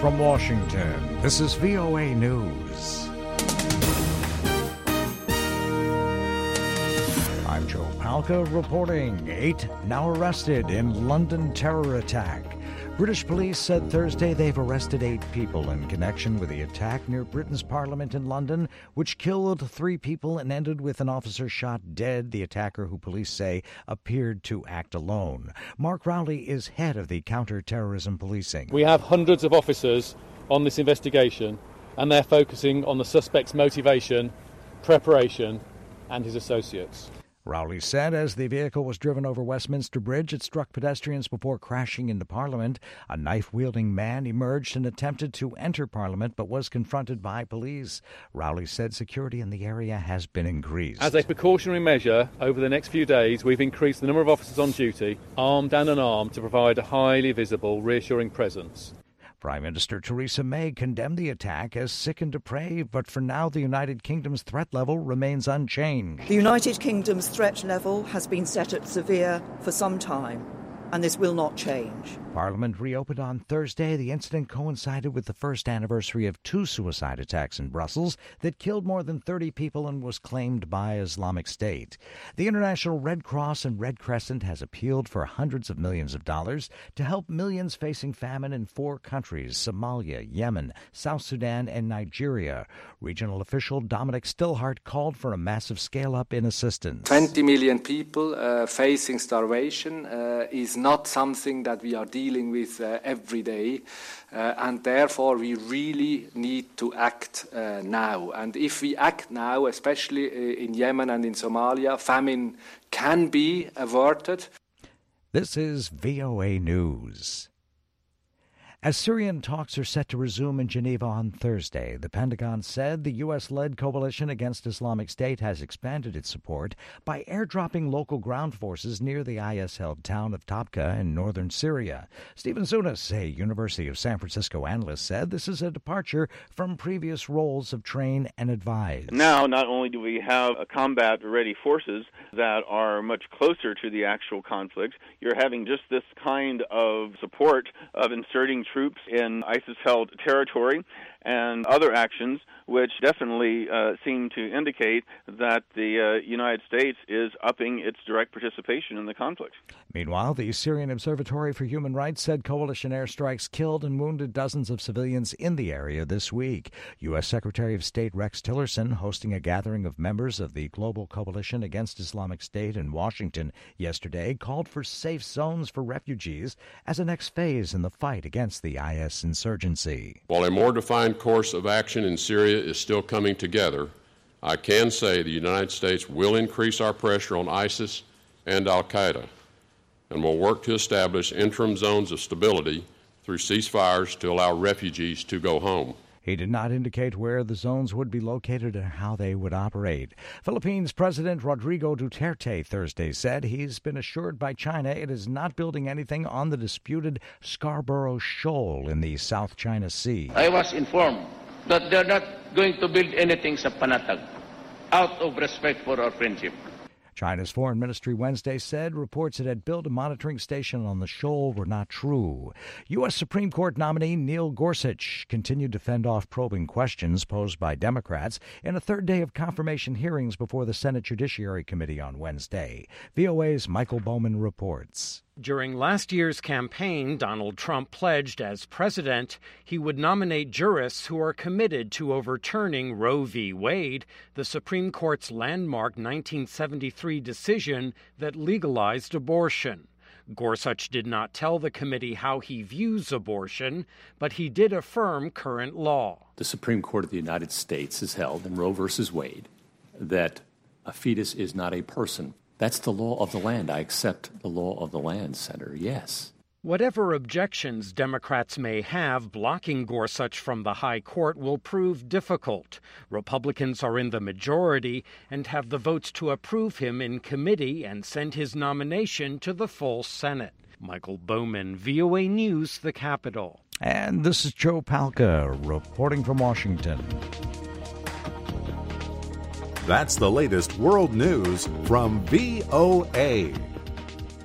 from Washington, this is VOA News. I'm Joe Palca reporting. 8 now arrested in London terror attack. British police said Thursday they've arrested 8 people in connection with the attack near Britain's Parliament in London, which killed 3 people and ended with an officer shot dead. The attacker, who police say appeared to act alone. Mark Rowley is head of the counter-terrorism policing. We have hundreds of officers on this investigation, and they're focusing on the suspect's motivation, preparation, and his associates. Rowley said as the vehicle was driven over Westminster Bridge, it struck pedestrians before crashing into Parliament. A knife-wielding man emerged and attempted to enter Parliament, but was confronted by police. Rowley said security in the area has been increased. As a precautionary measure, over the next few days, we've increased the number of officers on duty, armed and unarmed, to provide a highly visible, reassuring presence. Prime Minister Theresa May condemned the attack as sick and depraved, but for now the United Kingdom's threat level remains unchanged. The United Kingdom's threat level has been set at severe for some time, and this will not change. Parliament reopened on Thursday. The incident coincided with the first anniversary of 2 suicide attacks in Brussels that killed more than 30 people and was claimed by Islamic State. The International Red Cross and Red Crescent has appealed for hundreds of millions of dollars to help millions facing famine in 4 countries: Somalia, Yemen, South Sudan, and Nigeria. Regional official Dominic Stillhart called for a massive scale-up in assistance. 20 million people facing starvation is not something that we are dealing with every day, and therefore we really need to act now. And if we act now, especially in Yemen and in Somalia, famine can be averted. This is VOA News. As Syrian talks are set to resume in Geneva on Thursday, the Pentagon said the U.S.-led coalition against Islamic State has expanded its support by airdropping local ground forces near the IS-held town of Tabqa in northern Syria. Stephen Zunas, a University of San Francisco analyst, said this is a departure from previous roles of train and advise. Now, not only do we have combat-ready forces that are much closer to the actual conflict, you're having just this kind of support of inserting troops in ISIS-held territory and other actions which definitely seem to indicate that the United States is upping its direct participation in the conflict. Meanwhile, the Syrian Observatory for Human Rights said coalition airstrikes killed and wounded dozens of civilians in the area this week. U.S. Secretary of State Rex Tillerson, hosting a gathering of members of the Global Coalition Against Islamic State in Washington yesterday, called for safe zones for refugees as a next phase in the fight against the IS insurgency. While a more defined course of action in Syria is still coming together, I can say the United States will increase our pressure on ISIS and al-Qaeda and will work to establish interim zones of stability through ceasefires to allow refugees to go home. He did not indicate where the zones would be located or how they would operate. Philippines President Rodrigo Duterte Thursday said he's been assured by China it is not building anything on the disputed Scarborough Shoal in the South China Sea. I was informed that they're not going to build anything sa Panatag out of respect for our friendship. China's foreign ministry Wednesday said reports it had built a monitoring station on the shoal were not true. U.S. Supreme Court nominee Neil Gorsuch continued to fend off probing questions posed by Democrats in a third day of confirmation hearings before the Senate Judiciary Committee on Wednesday. VOA's Michael Bowman reports. During last year's campaign, Donald Trump pledged as president he would nominate jurists who are committed to overturning Roe v. Wade, the Supreme Court's landmark 1973 decision that legalized abortion. Gorsuch did not tell the committee how he views abortion, but he did affirm current law. The Supreme Court of the United States has held in Roe v. Wade that a fetus is not a person. That's the law of the land. I accept the law of the land, Senator, yes. Whatever objections Democrats may have, blocking Gorsuch from the high court will prove difficult. Republicans are in the majority and have the votes to approve him in committee and send his nomination to the full Senate. Michael Bowman, VOA News, the Capitol. And this is Joe Palca reporting from Washington. That's the latest world news from VOA.